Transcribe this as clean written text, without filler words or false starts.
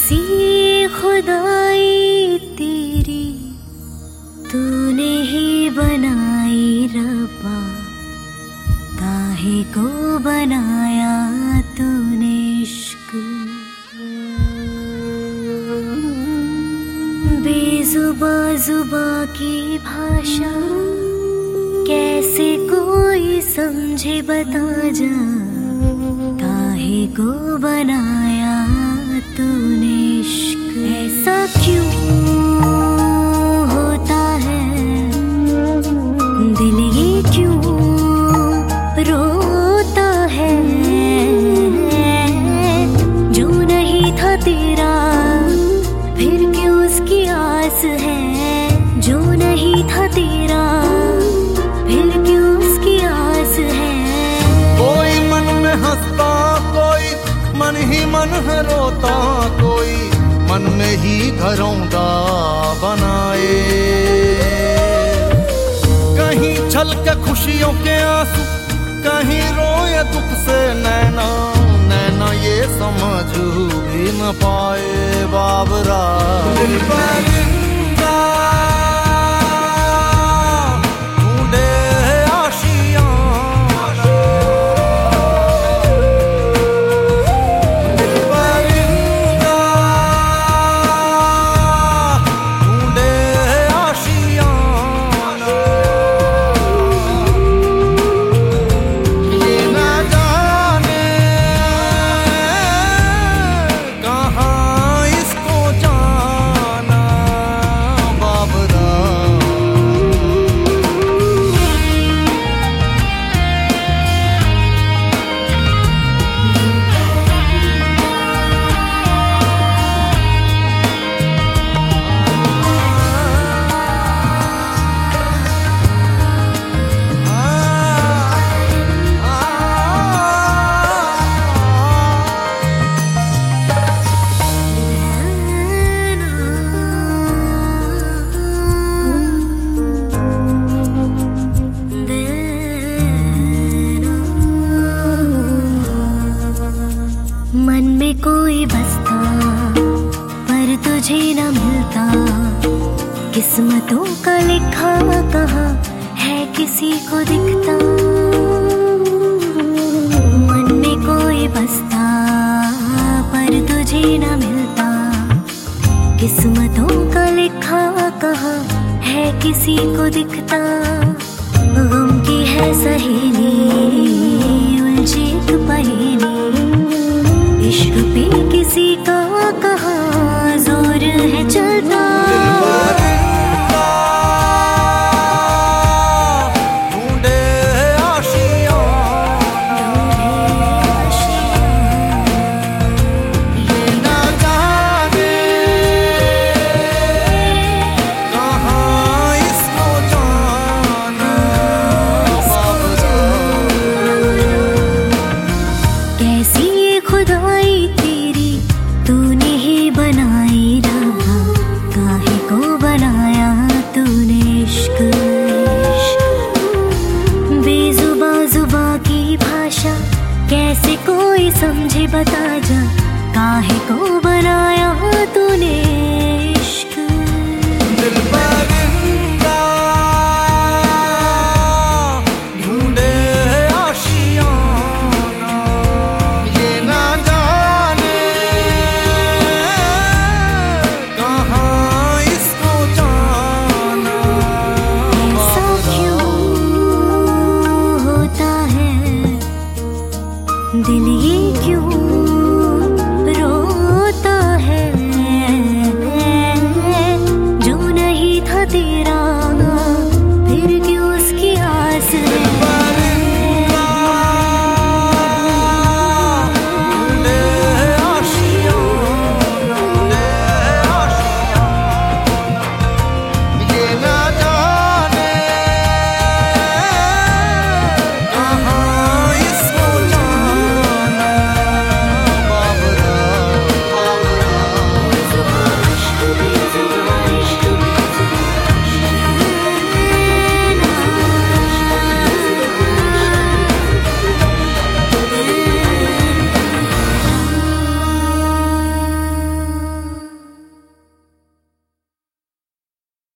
कैसी खुदाई तेरी तूने ही बनाई रब्बा, काहे को बनाया तूने इश्क। बेजुबा जुबा की भाषा कैसे कोई समझे बता जा, काहे को बनाया तूने इश्क। ऐसा क्यों होता है दिल, ये क्यों रोता है। जो नहीं था तेरा फिर क्यों उसकी आस है, जो नहीं था तेरा फिर क्यों उसकी आस है। कोई मन में हंसता, कोई मन ही मन है रोता, कोई मन में ही घरौंदा बनाए। कहीं छलके खुशियों के आंसू, कहीं रोए दुख से नैना, नैना ये समझ भी न पाए बाबरा। दिल परिंदा ढूंढे आशियाना, दिल परिंदा ढूंढे आशियाना। ये न जाने कहाँ इसको जाना बाबरा। मन में कोई बसता पर तुझे न मिलता, किस्मतों का लिखा कहाँ है किसी को दिखता। मन में कोई बसता पर तुझे न मिलता, किस्मतों का लिखा कहाँ है किसी को दिखता। गम की है सहेली उलझी एक पहेली, इश्क पे किसी का कहाँ जोर है चलता। ढूंढे आशियाना, ये न जाने कहाँ इसको जाना बाबरा। कैसी ये खुदाई तेरी तूने ही बनाई रब्बा, काहे को बनाया तूने इश्क। बेजुबा जुबा की भाषा कैसे कोई समझे बता जा, काहे को बनाया तूने इश्क। दिल परिंदा ढूंढे आशियाना, ये न जाने कहाँ इसको जाना ऐसा क्यों होता है दिल,